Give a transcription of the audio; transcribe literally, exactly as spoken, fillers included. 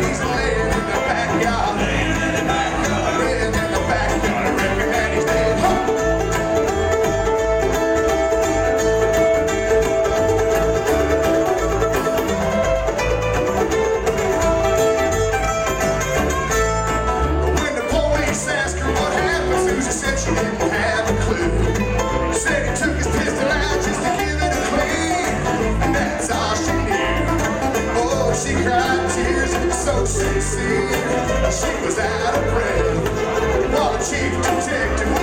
he's laying in the backyard. Laying in the backyard. Laying in the backyard. I reckon that he's dead. Huh. When the police asked her what happened, Susie said she didn't have a clue. Said he took his pistol out just to give it a clean, and that's all she knew. Oh, she cried tears, it was so sincere. She was out of breath while the chief detective